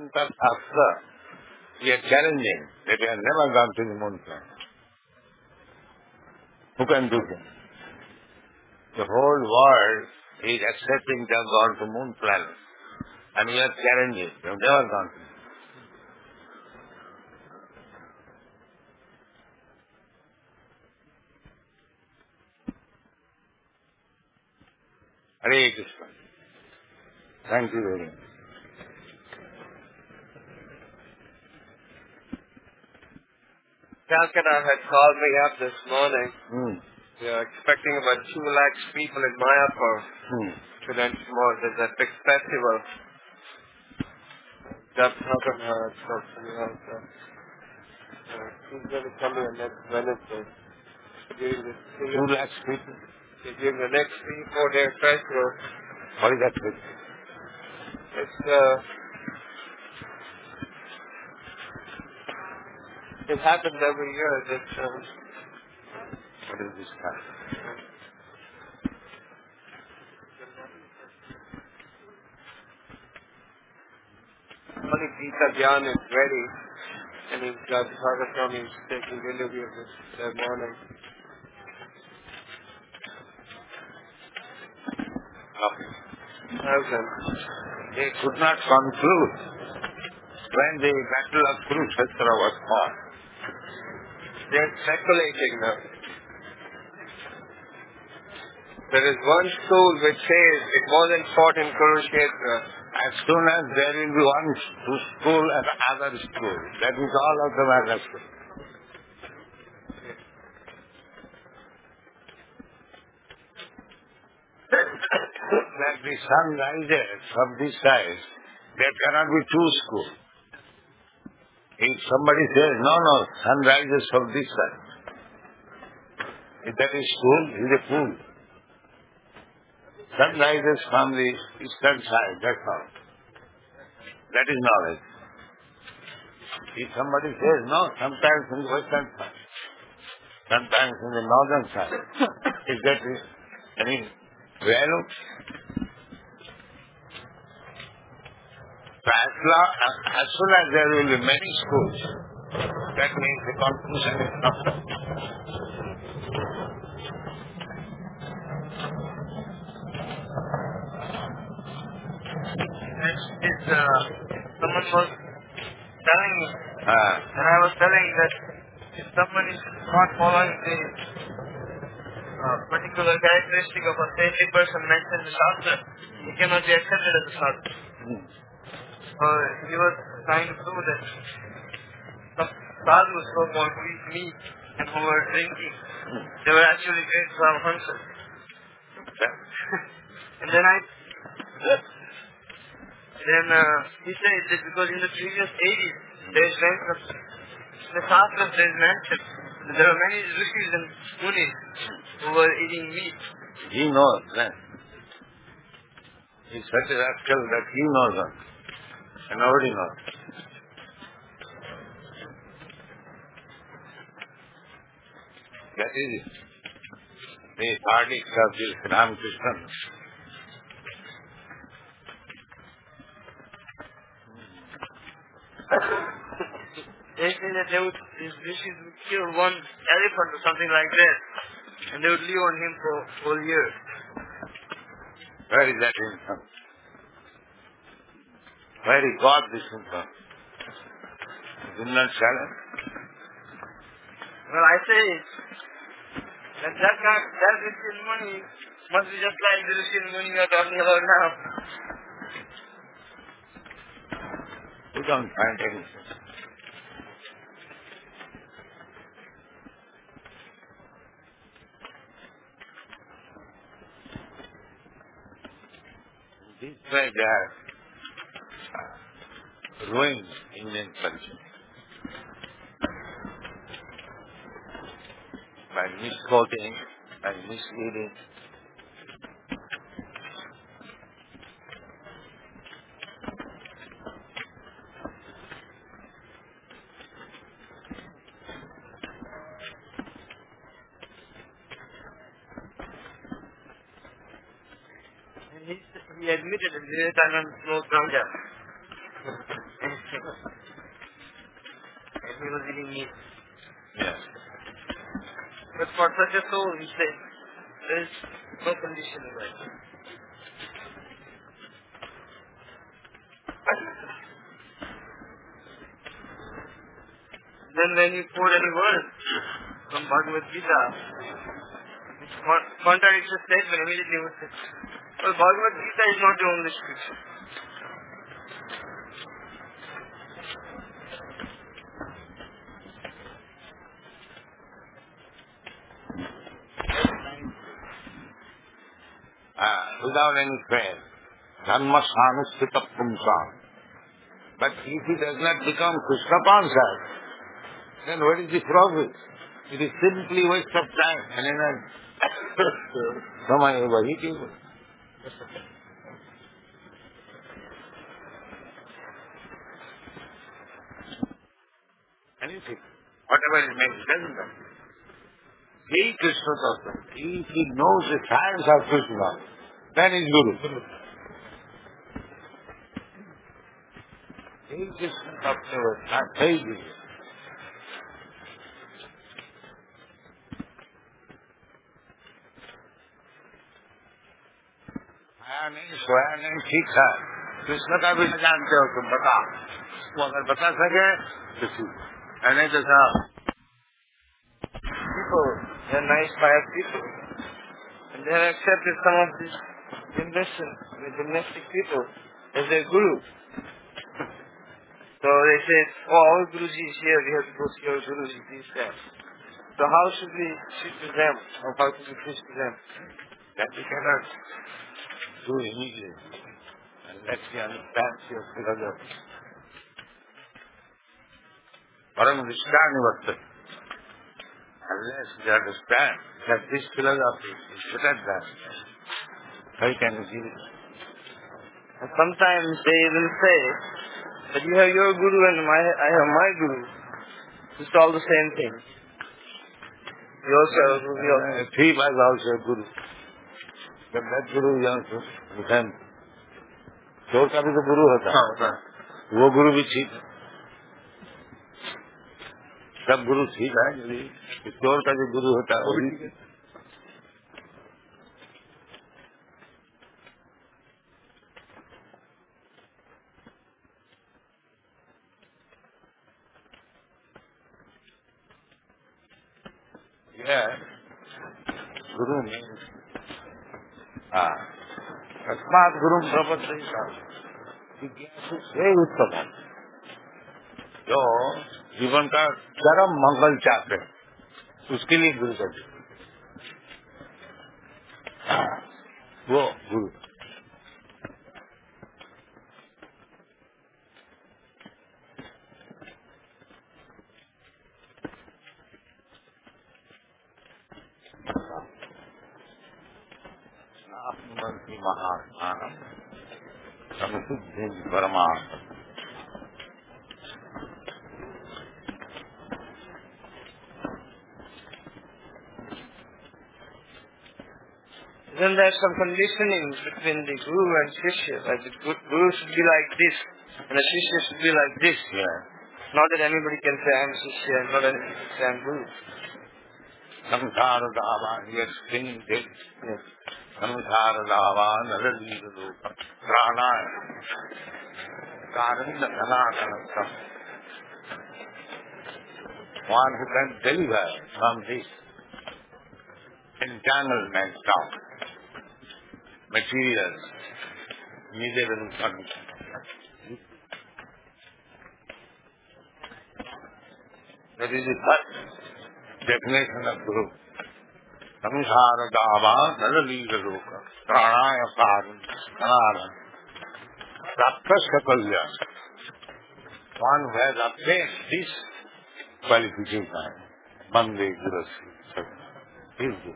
Vedanta Shastra, we are challenging that we have never gone to the moon planet. Who can do that? The whole world is accepting they have gone to moon planet. And we are challenging. We have never gone to. Hare Krishna. Thank you very much. Calcutta had called me up this morning. Hmm. We are expecting about 2 lakhs people in Mayapur to then tomorrow. There's a big festival. That's not going to he's going to come here next Wednesday. During this 2 lakhs people. During the next 3-4 day festival. What is that festival? It happens every year. What is this time? Only Gita Gyan is ready, and he's got Bhagavatam, he's taking delivery of this that morning. They could not conclude when the battle of Kurukshetra was fought. They are speculating now. There is one school which says it wasn't fought in Kurukshetra. As soon as there will be one school and other school, that is all of them are school. That the sun rises from this side, there cannot be two schools. If somebody says, no, sun rises from this side, if that is school, he is a fool. Sun rises from the eastern side, that's all. That is knowledge. If somebody says, no, sometimes in the western side, sometimes in the northern side, is that any value? So as soon as there will be many schools, that means the conclusion is not done. Someone was telling me, and I was telling that if someone is not following the particular characteristic of a saintly person mentioned in the Shastra, he cannot be accepted as a Shastra. He was trying to prove that some sadhus so-called who eat meat and who were drinking, they were actually great Brahmansas. And then he said that because in the previous ages, there is mention, in the Shastras there is mention, that there are many rishis and munis who were eating meat. He knows that. He's such a rascal that he knows that. And nobody knows. That is it. The party of this Ramakrishna. They say that these rishis would kill one elephant or something like that, and they would live on him for a whole year. Where is that infant? Where he got this infant? Is not challenge? Well, I say that rishi and money must be just like the rishi and money we are talking about now. We don't find anything. This way they are ruining Indian culture by misquoting and misleading. And he admitted that Vivekananda smoked ganja. And he was eating meat. Yes. But for such a soul, he said, there is no condition in life. Then when you quote any word from Bhagavad Gita, which contradicts the statement, immediately you would say, well, Bhagavad Gita is not the only scripture. Without any prayer. Dharma sanustita pumsam. But if he does not become Krishna conscious, then what is the progress? It is simply waste of time and energy. Samaya vahitiva. Anything. Whatever it makes, doesn't matter. He Krishna Tattva. If he knows the science of Krishna, then he is Guru. He Krishna Tattva. I tell you. आया नहीं, सोया नहीं, ठीक है। कृष्ण का भी न जानते हो तुम, बता। वो अगर बता सके तो ठीक है, नहीं तो सब People, they are nice, pious people. And they have accepted some of these gymnastic people as their guru. So they say, oh, our Guruji is here, we have to go see our Guruji, please that. So how should we treat with them, or how should we preach to them? that we cannot do immediately unless we understand your philosophy. Param Vishnani Vakta. Unless we understand that this philosophy is better than, how can we give it? And sometimes they will say that you have your Guru and I have my Guru. It's all the same thing. We also have a Guru. Thief is also a Guru. But that Guru is also the same. चोर का भी तो गुरु होता है, वो गुरु भी ठीक है। सब गुरु ठीक है, यदि चोर का जो गुरु होता है वो भी ठीक है। गुरु नहीं, हाँ, तस्मात् गुरु प्रपत्ति से उत्तम है जो जीवन का चरम मंगल चाहते हैं, उसके लिए गुरु करते वो गुरु। आत्मवंती महात्मान समसिद्धि परमात्मा। Then there's some conditioning between the Guru and Shishya. Like the Guru should be like this, and the Shishya should be like this. Yeah. Not that anybody can say I'm Shishya, and not anybody can say I'm Guru. संसार दावान ये सिंह दिल, संसार दावान नरलील लोक प्राणाय कारण धनाधन सब। One who can deliver from this entanglement of material, miserable condition. That is the first definition of Guru. Samsara dava nalaliga loka pranaya karan kanara praptasya kalya. One who has obtained this qualification, Bande Gurasi, is Guru.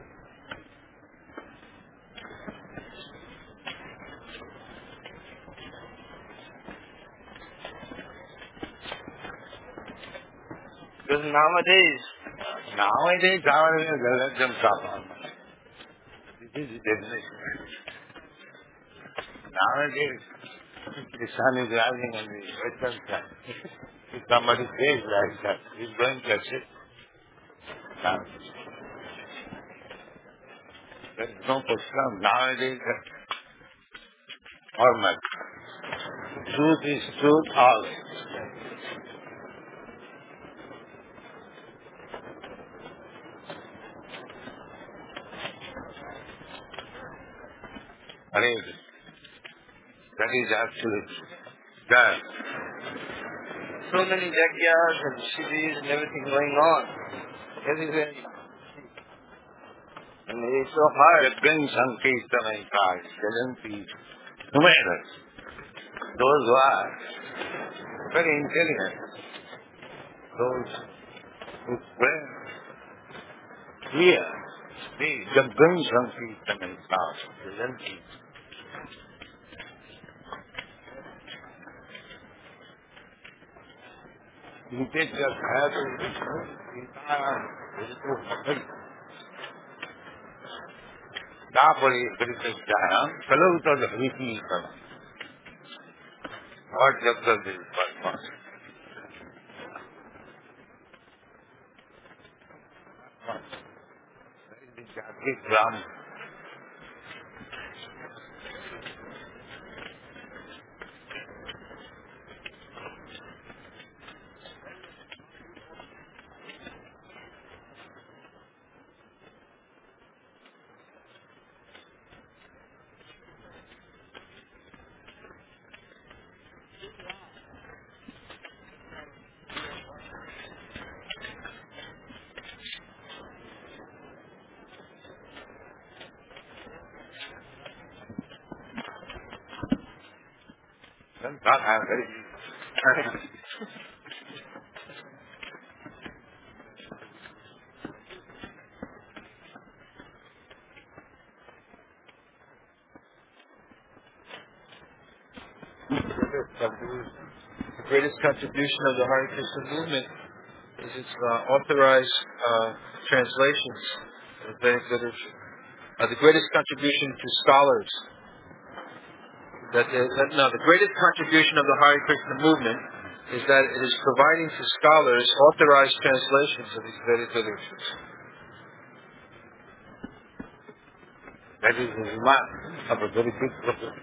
Because nowadays, our Jam this is the definition. Nowadays, The sun is rising on the western side. If somebody says like that, he's going to accept. There is no question. Nowadays, formal. Truth is truth all. Arranged. That is absolute. Done. So many backyards and cities and everything going on. Everywhere. And it's so hard. The Ganga Sankirtana in Christ, Jayanti, numerous. Those who are very intelligent, those who pray clear, the Ganga Sankirtana in Christ, Jayanti. You take your head Napoli, Krishna, fellow to the Hristi, what Jabdal is purpose. Ram. God, I am very The greatest contribution of the Hare Krishna movement is its authorized translations of Vedic literature. The greatest contribution to scholars. The greatest contribution of the Hare Krishna movement is that it is providing to scholars authorized translations of these Vedic literatures. That is the remark of a very big problem.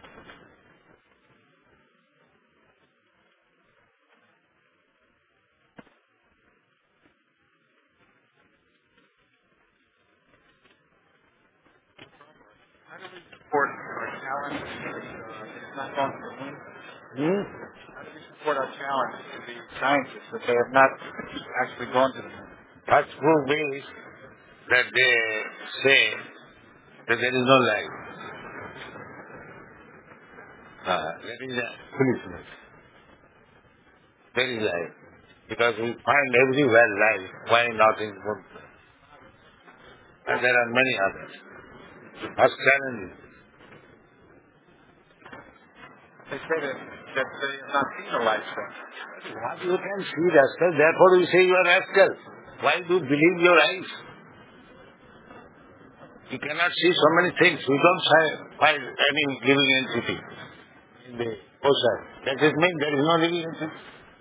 Support our challenge it's not going to the moon. How do we support our challenge to the scientists that they have not actually gone to the moon? First proof is that they say that there is no life. That is a foolishness. There is life. Because we find everywhere life, why not in moon? And there are many others. First challenge is They say that they have not seen the life form. what you can see, rascal, therefore we say you are rascal. Why do you believe your eyes? You cannot see so many things. You don't find any living entity in the ocean. Does it mean there is no living entity?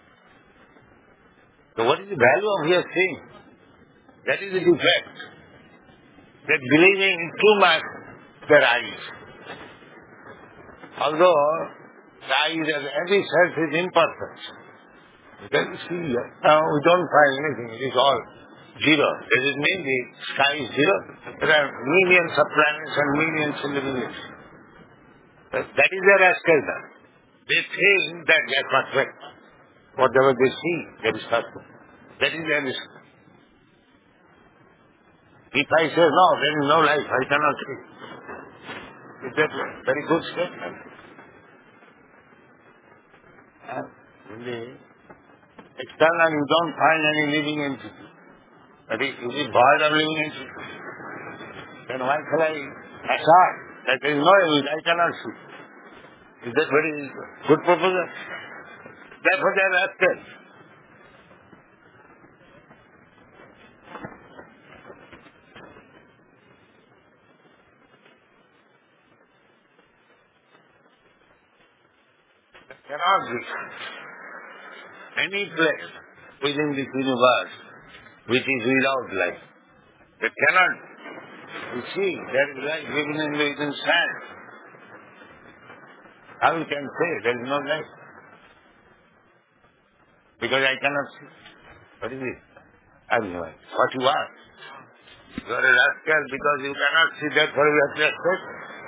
So what is the value of your seeing? That is the defect. That believing too much their eyes. Although the eyes as every sense is imperfect. You can see, we don't find anything. It is all zero. Does it mean the sky is zero? There are millions of planets and millions in the universe. That is their rascal. They think that they are perfect. Whatever they see, that is perfect. That is their risk. If I say, no, there is no life, I cannot see. Is that a very good statement? In the external, you don't find any living entity. But if you is void of living entity, then why shall I assert that there is no evil, I cannot see? Is that very good proposal? Therefore they are rascals. be any place within this universe which is without life. It cannot. You see, there is life within sand. How you can say there is no life? Because I cannot see. What is it? I have no idea. What you are. You are a rascal because you cannot see, therefore you have to accept.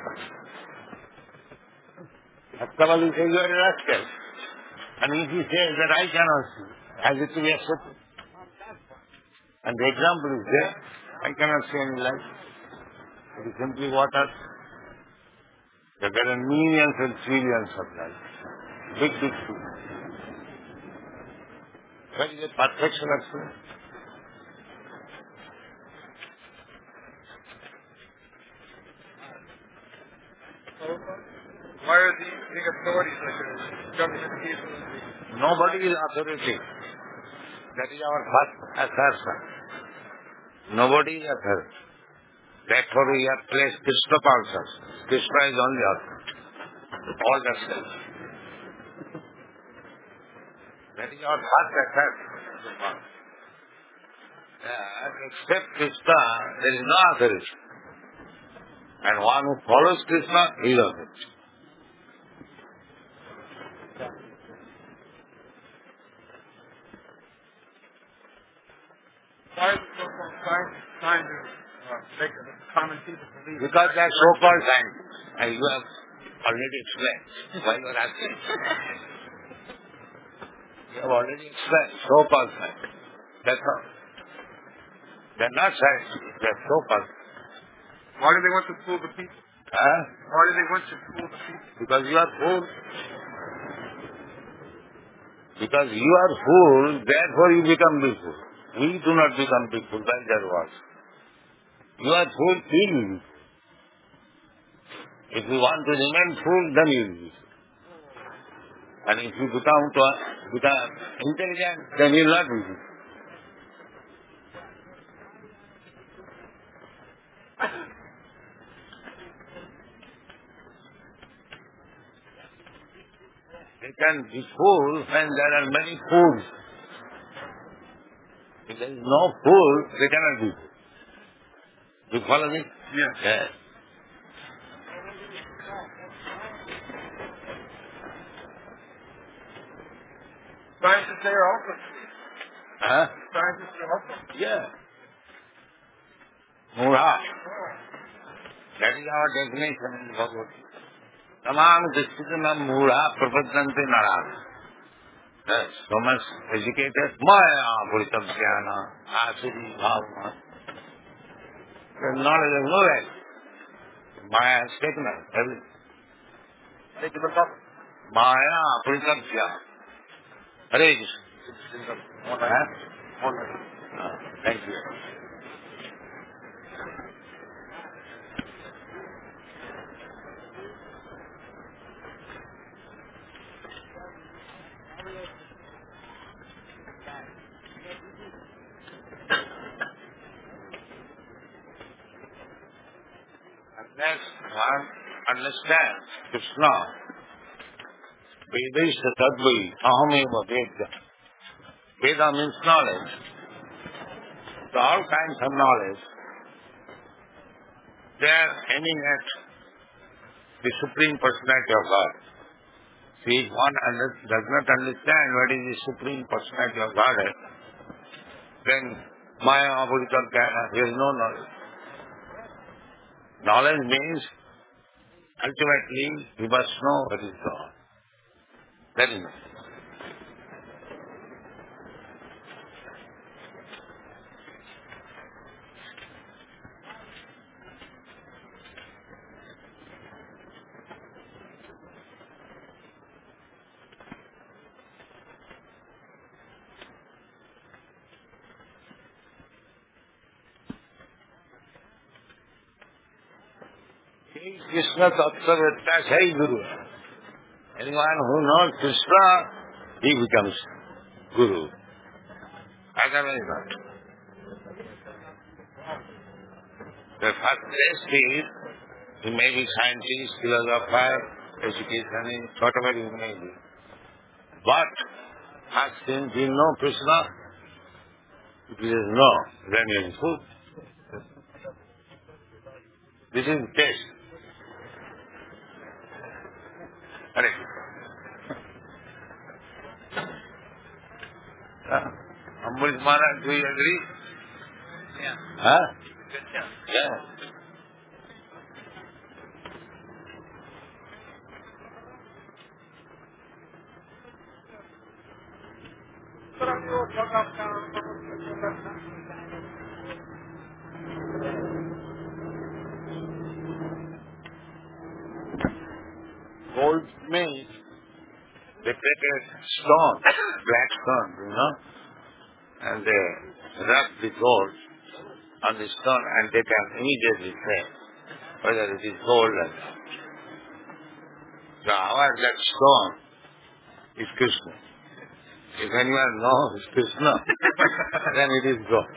Somebody says you are a rascal. And if he says that I cannot see, has it to be accepted? And the example is there. I cannot see any light. It is simply water. There are millions and trillions of light. Big, big thing. What is the perfection of sin? Why are these big authorities like the government people? Nobody is authority. That is our first assertion. Nobody is authority. Therefore we have placed Krishna also. Krishna is only authority. All the self. That is our first assertion. Except Krishna, there is no authority. And one who follows Krishna is authority. Why is it so called trying to make the common people believe? Because they are so-called scientists. And you have already explained why you are asking. You have already explained so-called scientists. That's all. They are not scientists. They are so-called. Why do they want to fool the people? Why do they want to fool the people? Because you are fool. Because you are fool, therefore you become big fool. We do not become big fool by their words. You are fool, he will be. If you want to remain fool, then you will be. And if you become intelligent, then you will not be fool. They can be fool when there are many fools. If there is no fool, they cannot be fool. Do you follow me? Yes. Scientists, they are also. Scientists are also. Yeah. Mura. That is our definition in Bhagavad Gita. Tamam disciplina mura prapadante nara. Yes, so much educated. Maya puritam jnana. Asuri bhavana. The knowledge of no right. Maya has taken us. Everything. Taken us up. Maya puritam jnana. Hare Krishna. Thank you. Next one, understand Krishna. Vedasya tadvai ahameva Veda. Veda means knowledge. So all kinds of knowledge, they are aiming at the Supreme Personality of God. See, if one does not understand what is the Supreme Personality of Godhead, then Maya Abhuritam Jnana, there is no knowledge. Knowledge means ultimately you must know what is God. That is it. Krishna Tattva Sai Guru. Anyone who knows Krishna, he becomes Guru. Otherwise not. The first test is, you may be scientist, philosopher, educationist, whatever you may be. But ask him, do you know Krishna? If he says no, then he is food. This is taste. Correct. Ambarish Maharaj, do you agree? Yeah. Huh? Yeah. Yeah. Gold means they take a stone, black stone, and they rub the gold on the stone and they can immediately say whether it is gold or not. So our that stone is Krishna. If anyone knows it's Krishna, then it is gold.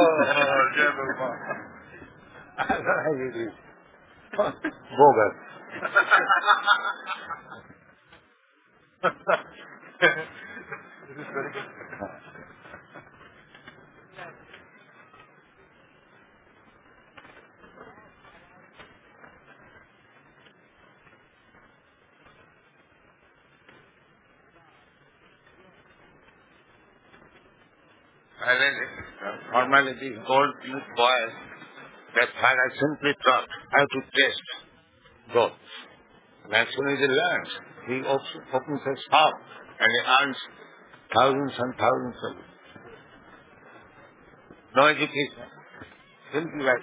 Otherwise it is bogus. This is very good. Normally these gold boys, their father simply taught how to taste gold. And as soon as he learns, he opens a shop and he earns thousands and thousands of it. No education. Simply like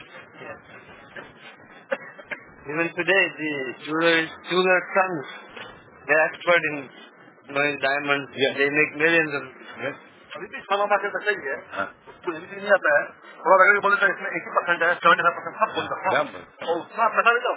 Even today, the jeweler sons, they're expert in knowing diamonds. Yeah. They make millions of. yes. अभी भी खाना market ऐसा ही है हाँ। तो ये भी नहीं आता है थोड़ा लगा के बोलते हैं इसमें 80% है 75% सब बोलता है सब। और उतना पैसा देता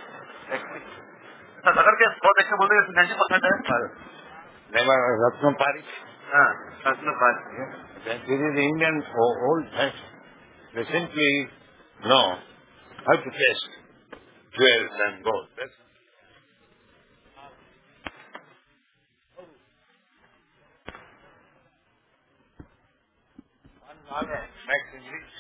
हूँ अगर के 100 देख के बोलते हैं 90% है Never Ratnapari. हाँ सच में बात This is the Indian old fashion. They simply know how to taste jewels and gold. That's makes him rich.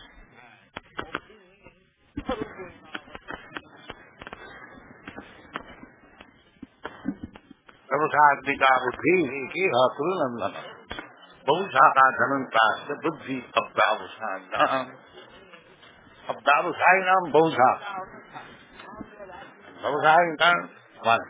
Prabhupada buddhi ki hakurunandana. Bahusaka dhananta buddhi abdavusana. Abdavusai nam bahusa. Bahusai nam one.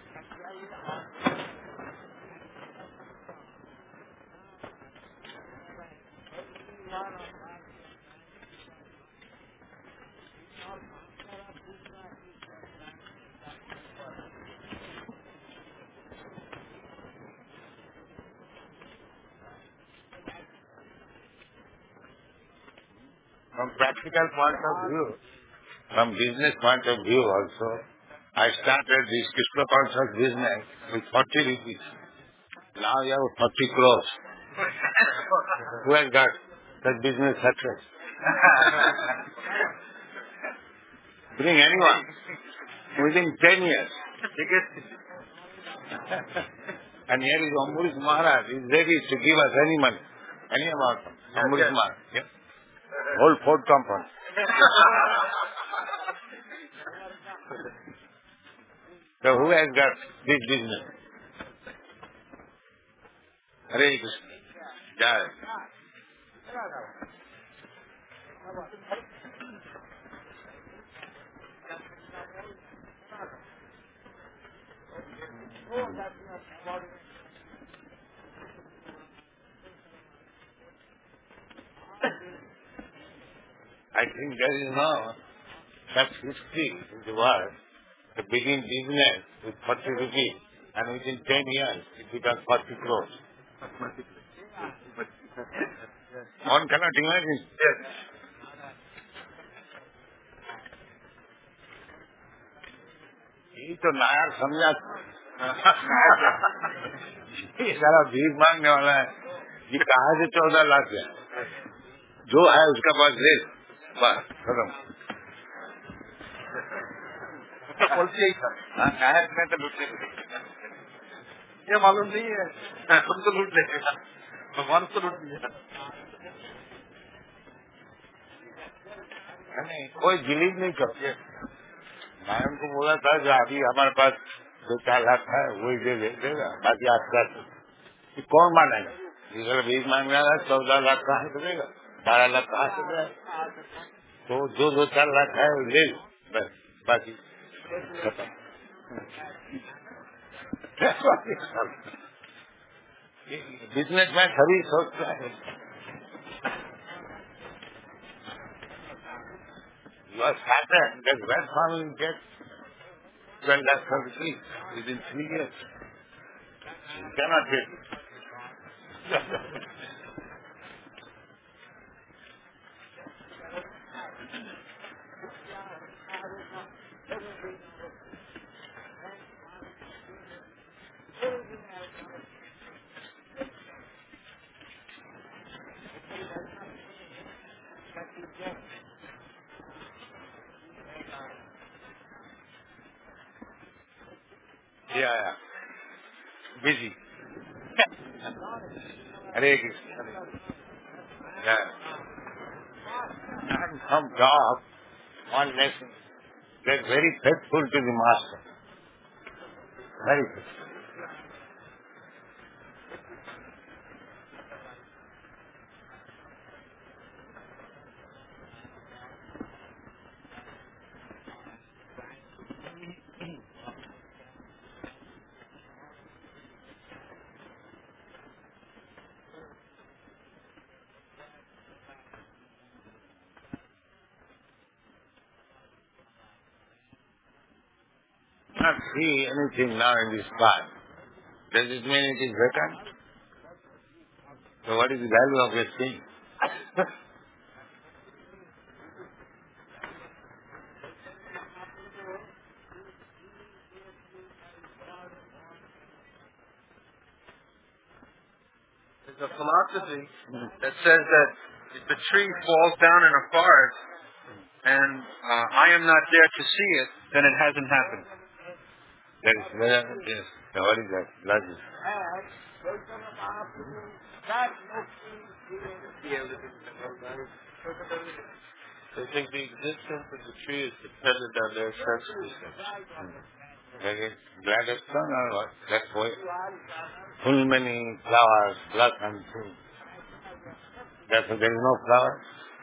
From practical point of view, from business point of view also, I started this Krishna conscious business with 40 rupees. Now you have 40 crores. Who has got that business success? Bring anyone within 10 years. And here is Ambarish Maharaj is ready to give us any money, any amount. Ambarish Maharaj. Yeah? Whole Ford company. So who has got this business? Hare Krishna. Jai. I think there is no such history in the world to begin business with 40 rupees and within 10 years it becomes 40 crores. One cannot imagine. Yes. ये तो नायर समझा ये सारा भीख मांगने वाला है ये कहाँ से 14 लाख है जो है उसका पास ले बस खत्म पॉलिसी यही था नायर में तो लुटने ये मालूम नहीं है तुमको लूट लेगा भगवान को लूट लिया कोई बिलीव नहीं करते। मैं उनको बोला था कि अभी हमारे पास 2-4 लाख है वही दे देगा बाकी आपका कौन मानेगा। जिधर भीख मांग रहा है 14 लाख कहाँ से देगा 12 लाख कहाँ से देगा। तो जो 2-4 लाख है ले लो बस बाकी खत्म। बिजनेस में सभी सोचता है you are started that grandfather will get 12 lakh for the fees within 3 years. You cannot get it. Yeah. Busy. Hare Krishna. Yeah. And some job, one lesson, they're very faithful to the master. Very faithful. Not see anything now in this part. Does it mean it is vacant? So what is the value of this thing? There's a philosophy that says that if the tree falls down in a forest and I am not there to see it, then it hasn't happened. That is yes. So what is that? Logic. They think the existence of the tree is dependent on their sense perception. That is Gladstone or what? That's why full many flowers, black and blue. That's why there is no flowers.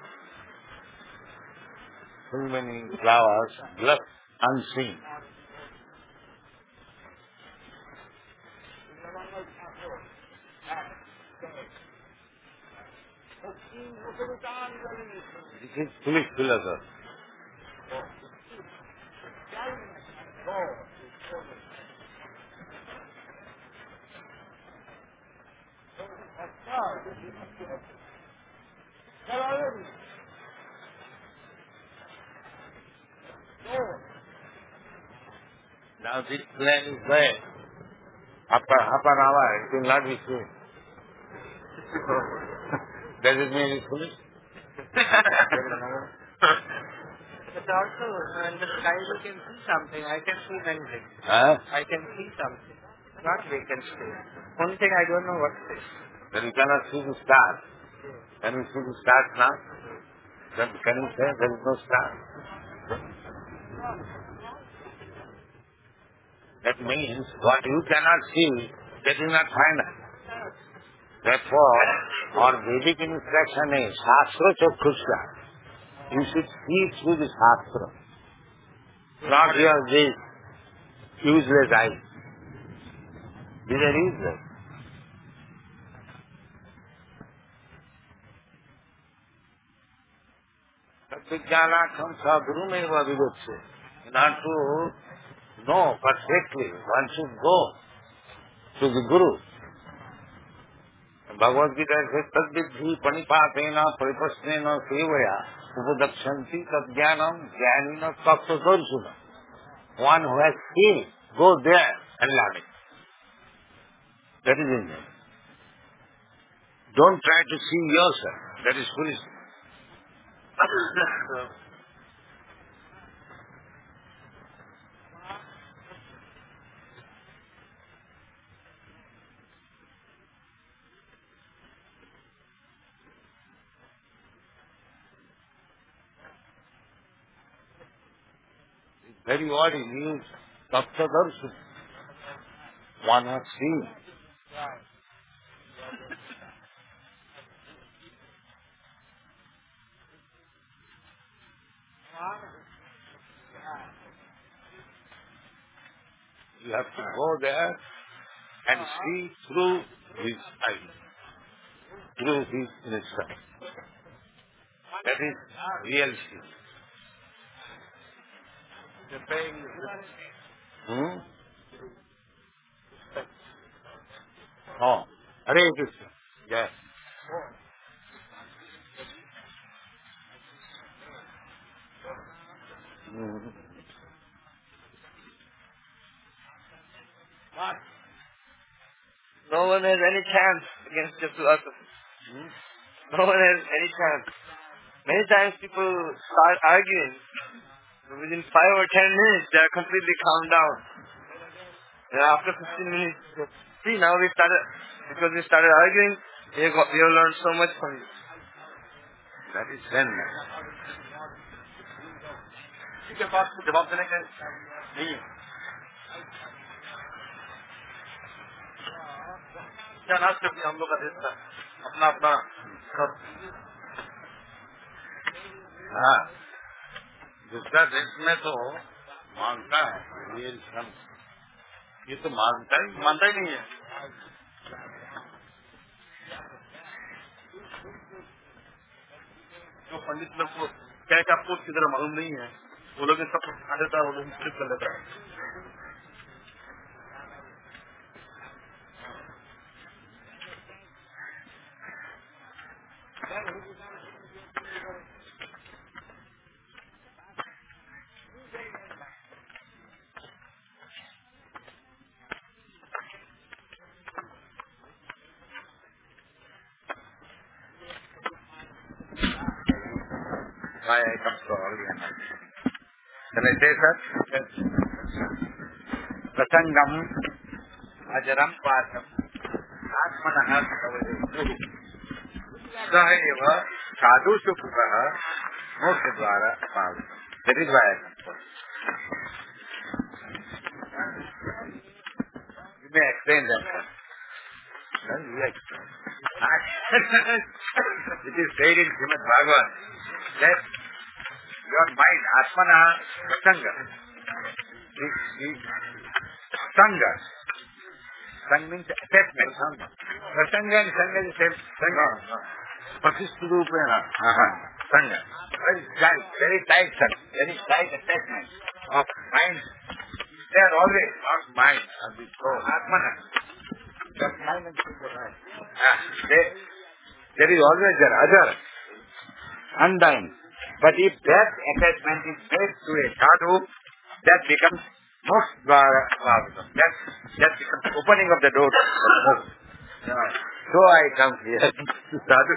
Full many flowers, black unseen. This is foolish philosophy. Now this plan is there. After half an hour, it will not be seen. Does it mean it's foolish? But also, in the sky you can see something. I can see many things. Huh? I can see something. Not vacant space. Only thing I don't know what it is. Then you cannot see the stars. Can you see the stars now? Then can you say there is no star? That means what you cannot see, that is not final. Therefore, our Vedic instruction is Shastra Chakkhusha. You should see through the Shastra. Not your these useless eyes. These are useless. Vidyanatham sadhuru meva vidotsya. In order to know perfectly, one should go to the Guru. Bhagavad Gita says, Tadvidhi panipatena paripasnena sevaya upadakṣanti tadjnanam jnanina tapsasarsuna. One who has seen, go there and learn it. That is in there. Don't try to see yourself. That is foolish. very body means Taptadarsu. One has seen. You have to go there and see through his eyes, through his insight. That is real see. Oh, Hare Krishna. Yes. No one has any chance against the philosophy. No one has any chance. Many times people start arguing. Within 5 or 10 minutes, they are completely calmed down. And after 15 minutes, see, now because we started arguing, we have learned so much from you. That is Zen. इसके पास को जवाब देने का नहीं है. क्या नाच करती हम लोग का देश का अपना अपना सब. हाँ, दूसरा देश में तो मानता है रियल सन. ये तो मानता ही नहीं है. जो पंडित लोग को क्या क्या आपको किधर मालूम नहीं है, वो लोग सब खा देता है, वो लोग फ्लिप कर लेता है. Why I come so early and early. Can I say, sir? Yes. Prasangam ajaram patam atmanah savade saheva sadhu sukha moksha dwara pav. That is why I come so. You may explain that, sir. No, you explain. It is said in Srimad Bhagavad that your mind, Atmana, Prasanga, the Sanga. Sanga means attachment. Prasanga and Sanga is the same. Sanga. Prasistha Rupena. Sanga. Very tight Sanga. Very tight attachment of mind. They are always not mind of the soul. Atmana. Just mind and soul. There is always there, other, undying. But if that attachment is made to a sadhu, that becomes moksha. That becomes opening of the door to moksha. So I come here to sadhu.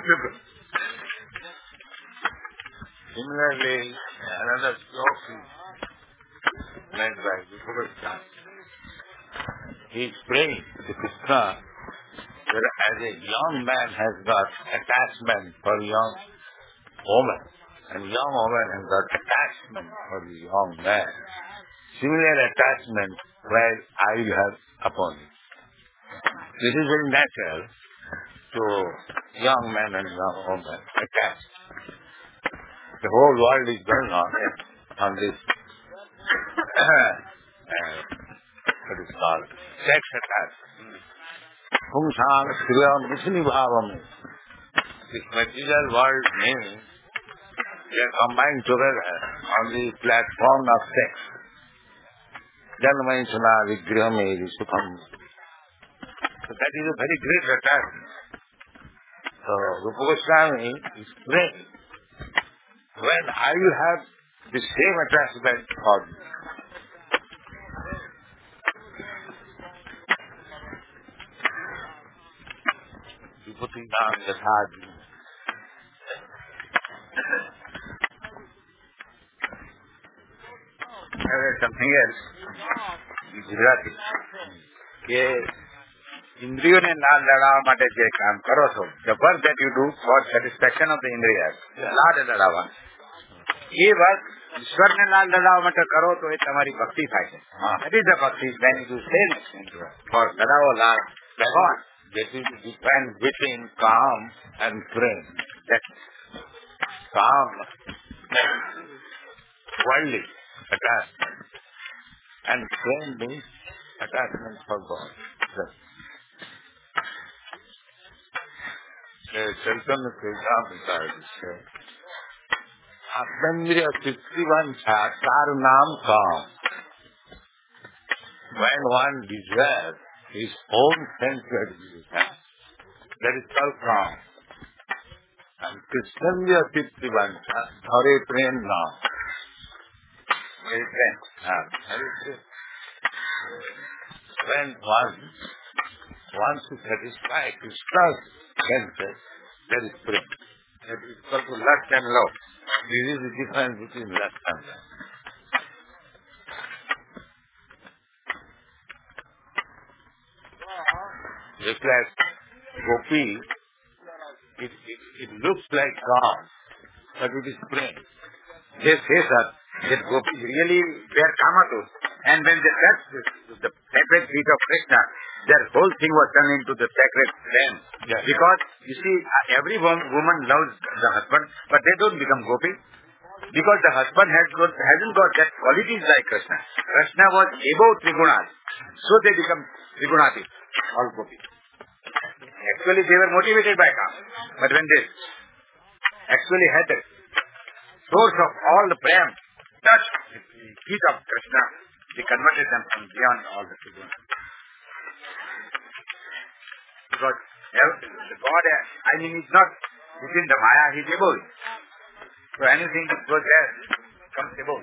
Similarly, another sloka is meant by Vipavastha. He is praying to Krishna that as a young man has got attachment for young woman, and young woman has got attachment for the young man, similar attachment while I will have upon you. This is very natural to young man and young woman attached. The whole world is going on this what is called sex attachment. Pungsang Sriyam Nisni Bhavam. This material world means they are combined together on the platform of sex. Janmayachana Vigrihame Sukham. So that is a very great attachment. So Rupa Goswami is praying, when I will have the same attachment for you. Viputinam Yathadi. Something else, Gujarati, કે ઇન્દ્રિયોને ના લડાવવા માટે જે કામ કરો છો, the work that you do for satisfaction of the indriyas, ના લડાવવા. એ work ઈશ્વરને લાલ લડાવવા માટે કરો તો એ તમારી ભક્તિ થાય છે. That is the bhakti when you say for લડાવો લાલ ભગવાન. That is the difference between calm and prem. That calm, worldly attachment, and prem means attachment for God. Chaitanya Charitamrita says, Atmandriya 61 તારું નામ કામ. When one desires his own sensual desire, that is called calm. And Krishnandriya 61 Hare Prem Naam. Very prem. When one wants to satisfy Krishna's senses, that is prem. That is equal to lust and love. This is the difference between lust and love. Just like gopi, it looks like calm, but it is prem. They say that gopi really were kamatus, and when they touched the sacred feet of Krishna, their whole thing was turned into the sacred flame. Yeah. Because, you see, every woman loves the husband, but they don't become gopi. Because the husband hasn't got that qualities like Krishna. Krishna was above Trigunas, so they become Trigunati, all gopi. Actually, they were motivated by Kam. But when they actually had the source of all the prem, touched the feet of Krishna, they converted them from beyond all the Trigunas. Because the God, is not within the Maya, he is above. So anything that goes there comes above.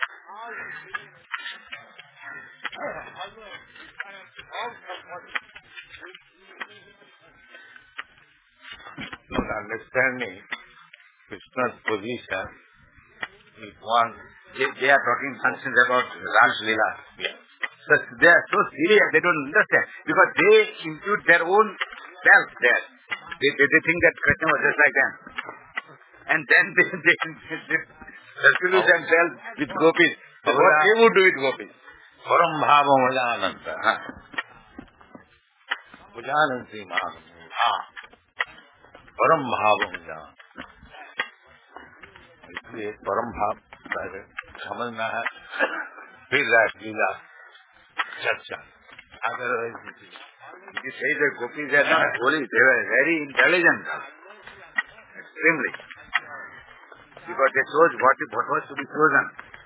Not understanding Krishna's position is one. They are talking nonsense about Ras Leela. Yeah. So they are so serious, they don't understand. Because they include their own self there. They think that Krishna was just like them. And then they refuse themselves with gopis. So what they would do with gopis? Param bhava mujananta. Mujananti mahamudha. Param bhava mujananta. इसलिए परम भाव समझना है. फिर लीला चर्चा. Otherwise, you say that gopis are not holy, they were very intelligent, extremely, because they chose what was to be chosen.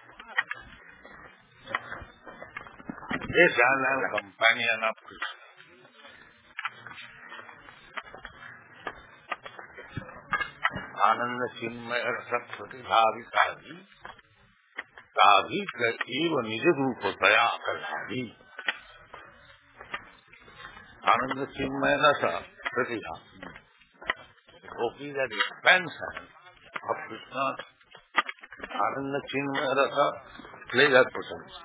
They are the companion of Krishna. आनंद चिन्मय सरस्वती भावी काभी काभी एव निज रूप दया कलाभी. आनंद चिन्मय रस प्रतिभा. Gopis are the expansion of Krishna's Ananda Chinmaya Rasa pleasure potency.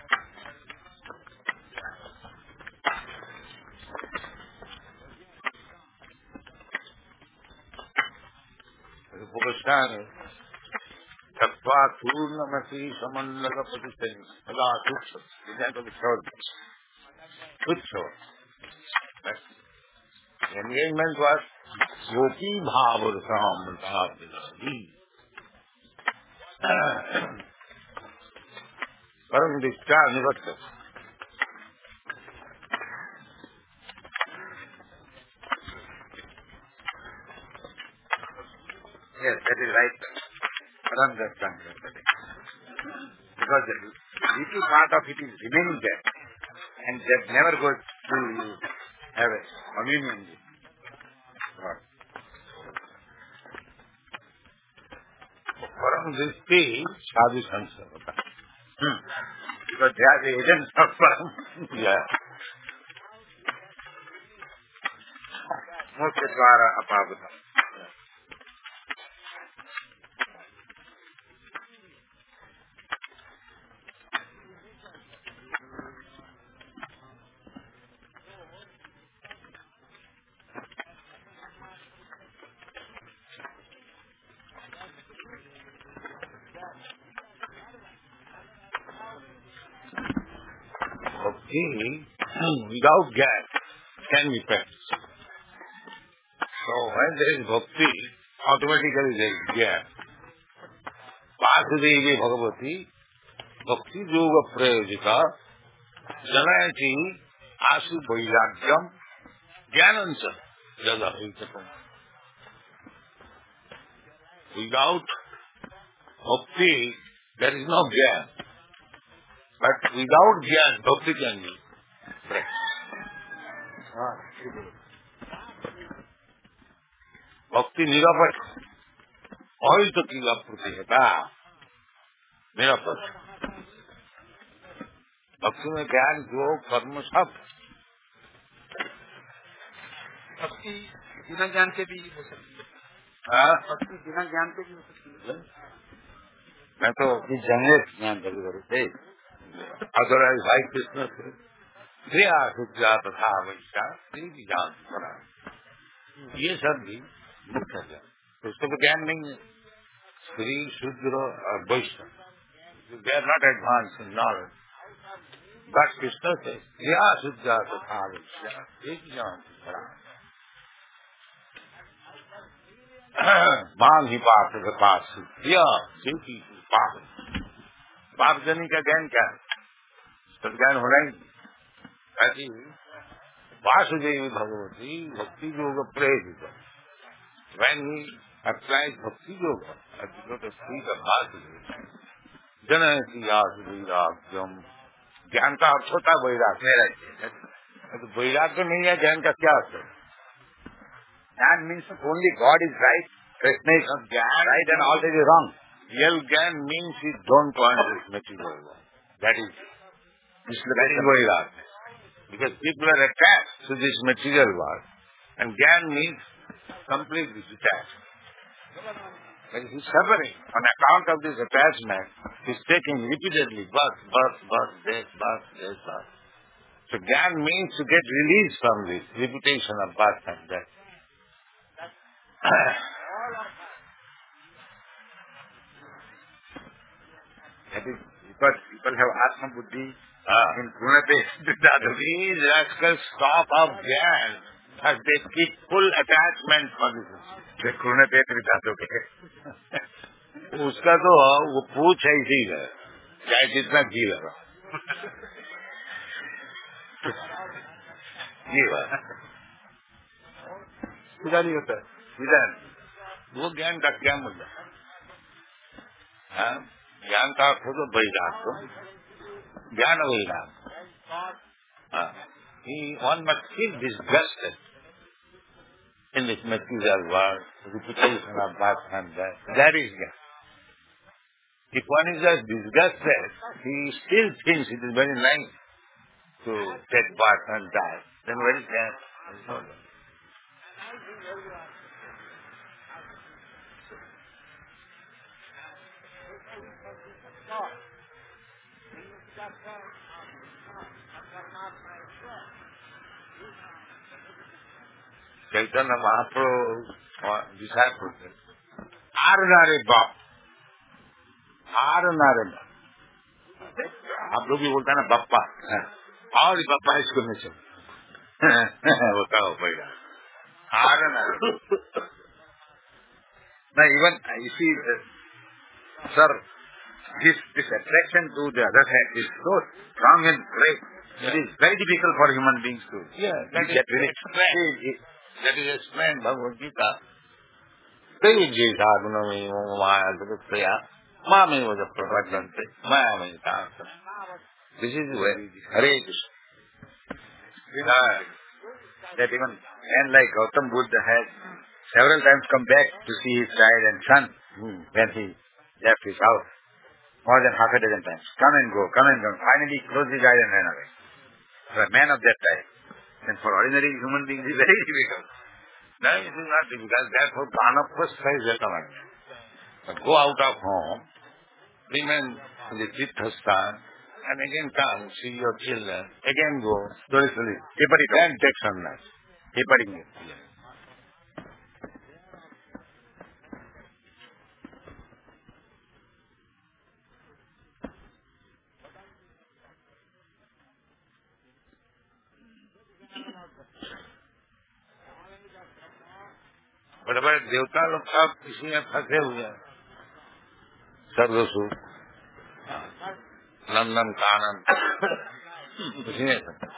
Gopasthana Tattva Purnamati Samannaka Patisani Hala Tuksha. This is the short. Tuksha. The engagement was Gopi Bhavar Samrata. Param Dishta Nivatta. Yes, that is right. Param Dishta Nivatta. Because the little part of it is remaining there, and that never goes to have a communion with God. Param Dishti Sadhu Sansarvata. Because they are the agents of Param. Yeah. Mokshadvara Apavata. he, without gyan, can be practiced. So when there is bhakti, automatically there is gyan. Vasudevi Bhagavati, Bhakti Yoga Prayojika, Janayati Asu Vairagyam, Jnanancha, Jada Hitatam. Without bhakti, there is no gyan. But without gyan, bhakti can be practiced. भक्ति निरपेक्ष और तो की प्रति है का निरपेक्ष भक्ति में ज्ञान योग कर्म सब भक्ति बिना ज्ञान के भी हो सकती है। भक्ति बिना ज्ञान के भी हो सकती है। मैं तो जनरेट ज्ञान कभी करते अदरवाइज भाई कृष्ण से क्रिया सुजा तथा वैसा ज्ञान बना ये सब भी मुख्य ज्ञान तो उसको तो ज्ञान नहीं है स्त्री शूद्र और वैष्णव they are not advance in knowledge but Krishna से क्रिया सुजा तथा वैसा एक ज्ञान बना मांग ही पाप के पास पाप पाप जनी का ज्ञान क्या है तो ज्ञान होना ही वासुदेवी भगवती भक्ति योग प्रेरित when he applies bhakti yoga as the lotus feet of Vasudeva janayati vairagyam ज्ञान का अर्थ होता है वैराग्य तो वैराग्य नहीं है ज्ञान का क्या अर्थ है gyan means only God is right Krishna is gyan right and all is wrong real gyan means you don't want this material that is vairagya because people are attached to this material world and Gyan means completely detached. When he is suffering on account of this attachment, he is taking repeatedly birth. So Gyan means to get released from this repetition of birth and death. That is because people have Atma Buddhi in Punate. These rascals stop of Gyan as they keep full attachment for this. Punate Tridhatu के उसका तो वो पूछ ऐसी है चाहे जितना जी लगा ये बात सीधा नहीं होता विधान वो ज्ञान का क्या मतलब ज्ञान का अर्थ तो वैराग्य ज्ञान वैराग्य one must feel disgusted in this material world, repetition of birth and death. That is Gyan. If one is just disgusted, he still thinks it is very nice to take birth and die. Then where is Gyan? Chaitanya Mahaprabhu disciples ordinary बाप आप लोग भी बोलते हैं ना बप्पा और बप्पा इसको नहीं चल होता हो पहला Now even you see, sir, this attraction to the other side is so strong and great. Yeah. It is very difficult for human beings to get really explained. That is explained Bhagavad Gita. They Jayadunami Maya Gurutaya Mami was a Prabhajante Maya Meditasa. This is very Hare Krishna. That even man like Gautam Buddha has several times come back to see his child and son when he left his house. More than half a dozen times. Come and go. Finally closed his eyes and ran away. For a man of that type. And for ordinary human beings, it is very difficult. No, it is not difficult. Therefore, Pranappa says that but go out of home, remain in the Tirthasthan, and again come, see your children, again go, slowly, then take sannyas. Yes. बड़े बड़े देवता लोग सब इसी में फंसे हुए हैं। सर्वसुख, नंदन कानन, उसी में फंसे।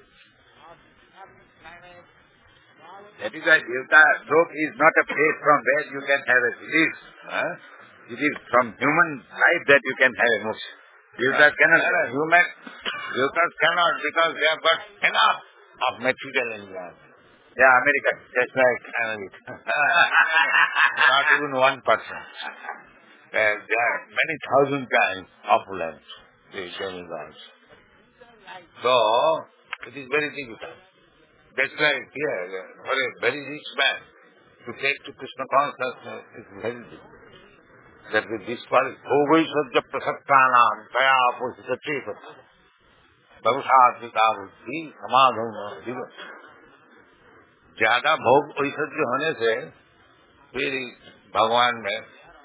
That is why Devta Lok is not a place from where you can have a release. It is from human life that you can have emotion. Devtas cannot. Devatas cannot because they have got enough of material environment. Yeah, America. Just like America. Not even 1%. There are many thousand kinds of land, the demigods. So, it is very difficult. That's why here, for a very rich man to take to Krishna consciousness is very difficult. That with this quality, Bhogaisadya prasaktanam kaya apusita chetat Bhavushatvika buddhi samadhana diva. ज्यादा भोग ऐश्वर्य होने से फिर भगवान में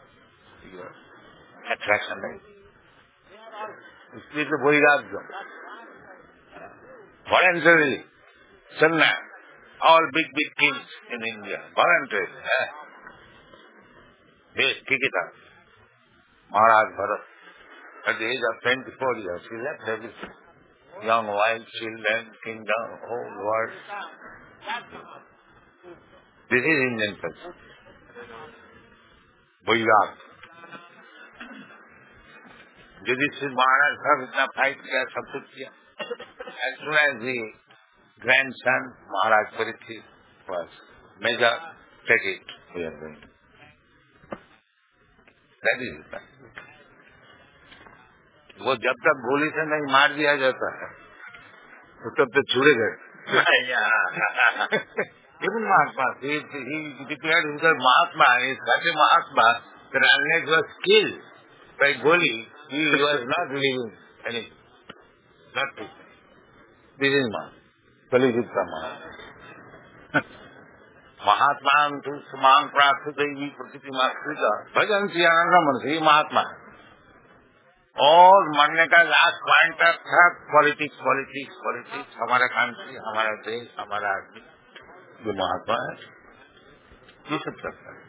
attraction नहीं, इसलिए तो वैराग्य voluntarily sannyas, all big kings in India voluntarily. Kikita, Maharaj Bharat, at the age of 24 years, he left everything. Young wife, children, kingdom, whole world. This is Indian culture. Vairag. Yudhishthir Maharaj सब इतना fight किया, सब कुछ किया. As soon as the grandson Maharaj Parikshit was major, take it, we are going. That is it. वो जब तक गोली से नहीं मार दिया जाता है, तो तब तक छुड़े गए. Even Mahatma, he declared himself Mahatma, he is such a Mahatma that unless he was killed by Goli, he was not living anything. Not living. This is Mahatma. Kaligutta Mahatma. Mahatma tu samang praptadaivi prakriti mastrita bhajansi anandamansi Mahatma. और मरने का last point था politics, politics, politics, हमारा country, हमारा देश, हमारा आदमी. जो महात्मा है ये सब करता है.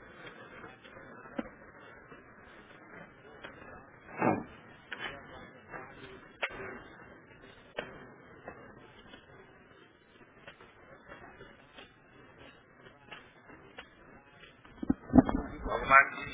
भगवान जी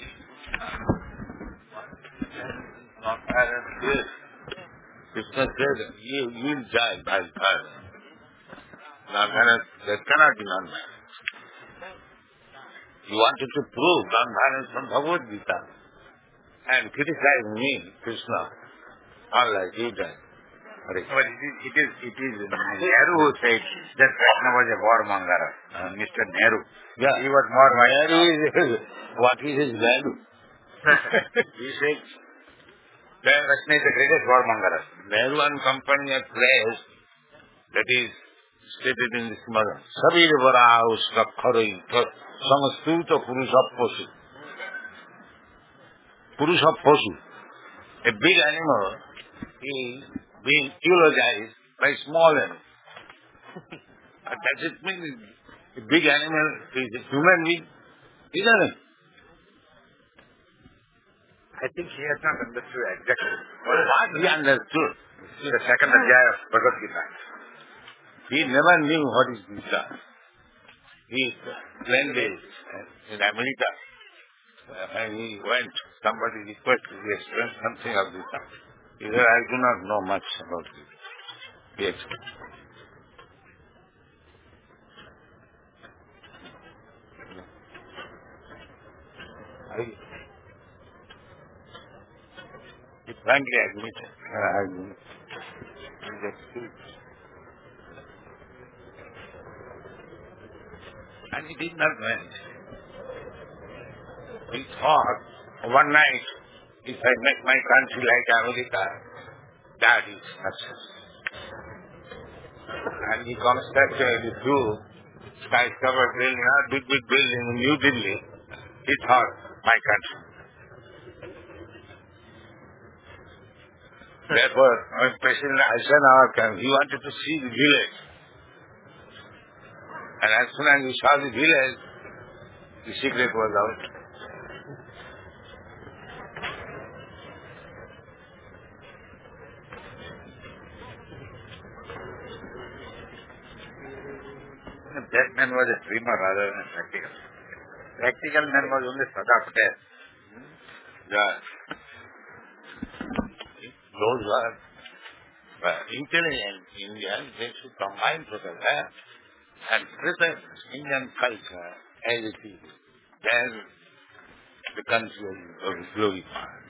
Krishna said, you will die by fire. Non-violence, that cannot be non-violence. You wanted to prove non-violence from Bhagavad Gita and criticize me, Krishna, all like you did. But it is Nehru who said that Krishna was a warmonger. Mr. Nehru. Yeah. He was more Nehru is, what is his value? He said, Krishna is the greatest warmonger. Nehru and company at place that is stated in this mother. Sabir vara uska kharai samastut purushaposu. Purushaposu. A big animal is being eulogized by small animal. Does it mean a big animal is a human being? Isn't it? I think he has not understood exactly. What he understood? The second adhyaya of Bhagavad Gita. He never knew what is Gita. He went in America. When he went, somebody requested he explain something of Gita. He said, I do not know much about Gita. He explained. He frankly admitted. And he did not went. He thought one night, if I make my country like America, that is success. And he constructed a two skyscraper building, a big building in New Delhi. He thought, my country. Therefore, when President Eisenhower came, he wanted to see the village. And as soon as he saw the village, The secret was out. That man was a dreamer rather than practical. Practical man was only Sardar Patel. Yeah. Those were intelligent Indians, they should combine together and present Indian culture as it is. Then the country will be glorified.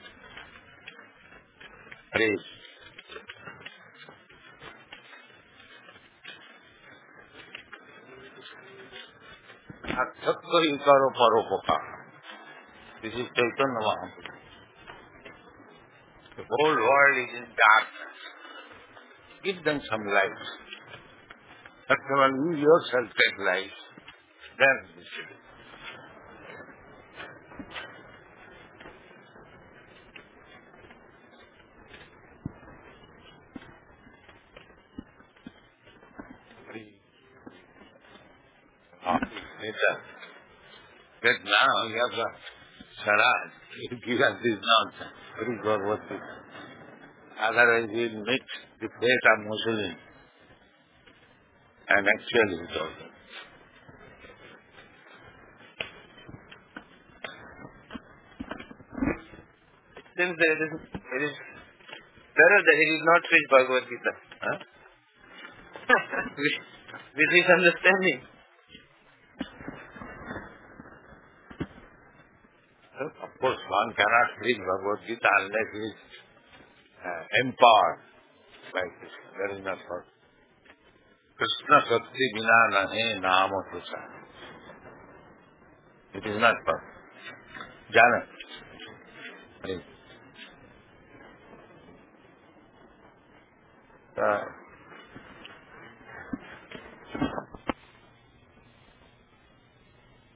Praise. Satya Ikaro Paropoka. This is Chaitanya Mahaprabhu. The whole world is in darkness. Give them some light. First of all, you yourself take light. Then this will be. Later. But now you have the Swaraj. You give us this nonsense. Very Bhagavad Gita. Otherwise we will meet the fate of Muslim. And actually it also. Since it is better that he did not preach Bhagavad Gita. Huh? With his understanding. Of course, one cannot preach Bhagavad Gita unless he is empowered by this. There is not for Krishna Sakti Bina Nahe Nama Tusa. It is not for Jana.